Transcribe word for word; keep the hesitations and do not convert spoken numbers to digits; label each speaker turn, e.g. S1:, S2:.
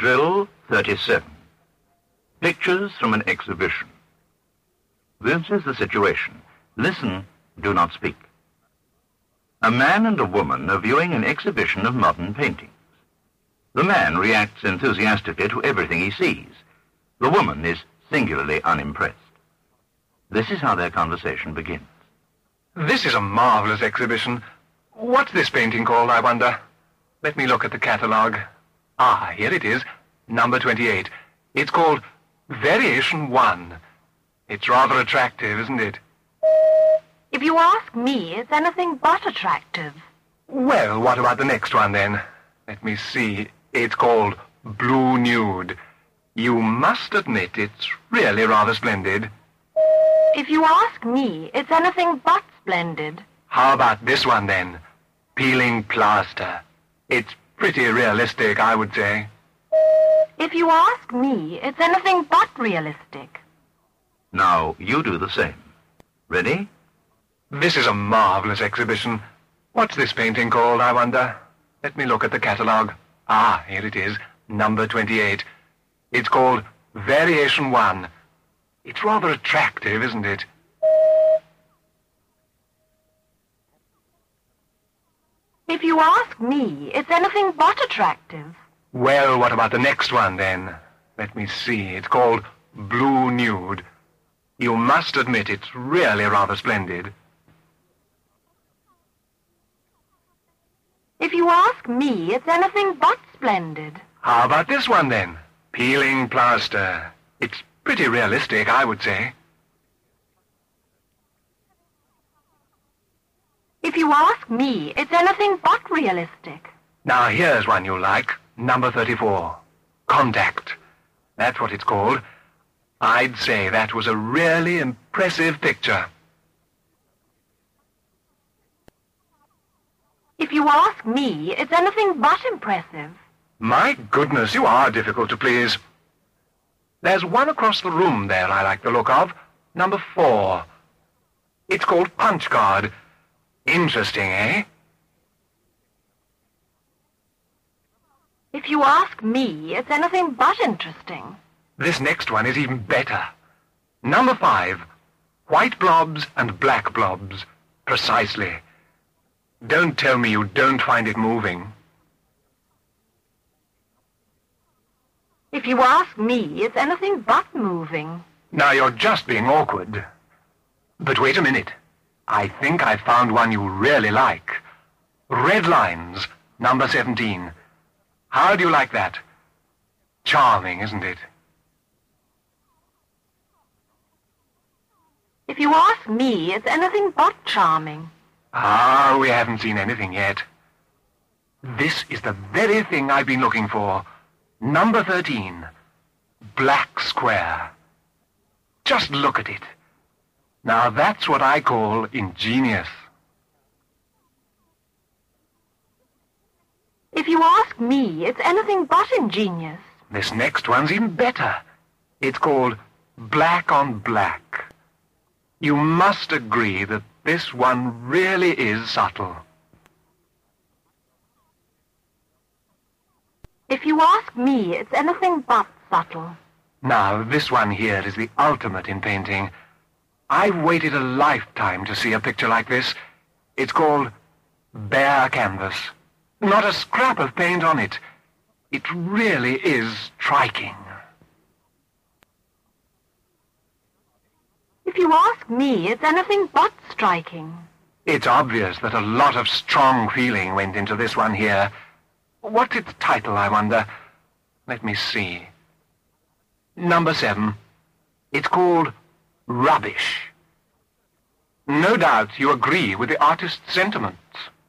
S1: Drill thirty-seven. Pictures from an exhibition. This is the situation. Listen, do not speak. A man and a woman are viewing an exhibition of modern paintings. The man reacts enthusiastically to everything he sees. The woman is singularly unimpressed. This is how their conversation begins.
S2: This is a marvelous exhibition. What's this painting called, I wonder? Let me look at the catalogue. Ah, here it is, number twenty-eight. It's called Variation One. It's rather attractive, isn't it?
S3: If you ask me, it's anything but attractive.
S2: Well, what about the next one, then? Let me see. It's called Blue Nude. You must admit it's really rather splendid.
S3: If you ask me, it's anything but splendid.
S2: How about this one, then? Peeling Plaster. It's pretty realistic, I would say.
S3: If you ask me, it's anything but realistic.
S1: Now, you do the same. Ready?
S2: This is a marvelous exhibition. What's this painting called, I wonder? Let me look at the catalogue. Ah, here it is, number twenty-eight. It's called Variation One. It's rather attractive, isn't it?
S3: If you ask me, it's anything but attractive.
S2: Well, what about the next one, then? Let me see. It's called Blue Nude. You must admit it's really rather splendid.
S3: If you ask me, it's anything but splendid.
S2: How about this one, then? Peeling Plaster. It's pretty realistic, I would say.
S3: If you ask me, it's anything but realistic.
S2: Now, here's one you like, number thirty-four. Contact. That's what it's called. I'd say that was a really impressive picture.
S3: If you ask me, it's anything but impressive.
S2: My goodness, you are difficult to please. There's one across the room there I like the look of, number four. It's called Punch Card. Interesting, eh?
S3: If you ask me, it's anything but interesting.
S2: This next one is even better. Number five. White blobs and black blobs. Precisely. Don't tell me you don't find it moving.
S3: If you ask me, it's anything but moving.
S2: Now, you're just being awkward. But wait a minute. I think I found one you really like. Red Lines, number seventeen. How do you like that? Charming, isn't it?
S3: If you ask me, it's anything but charming.
S2: Ah, we haven't seen anything yet. This is the very thing I've been looking for. Number thirteen. Black Square. Just look at it. Now that's what I call ingenious.
S3: If you ask me, it's anything but ingenious.
S2: This next one's even better. It's called Black on Black. You must agree that this one really is subtle.
S3: If you ask me, it's anything but subtle.
S2: Now, this one here is the ultimate in painting. I've waited a lifetime to see a picture like this. It's called Bare Canvas. Not a scrap of paint on it. It really is striking.
S3: If you ask me, it's anything but striking.
S2: It's obvious that a lot of strong feeling went into this one here. What's its title, I wonder? Let me see. Number seven. It's called Rubbish. No doubt you agree with the artist's sentiments.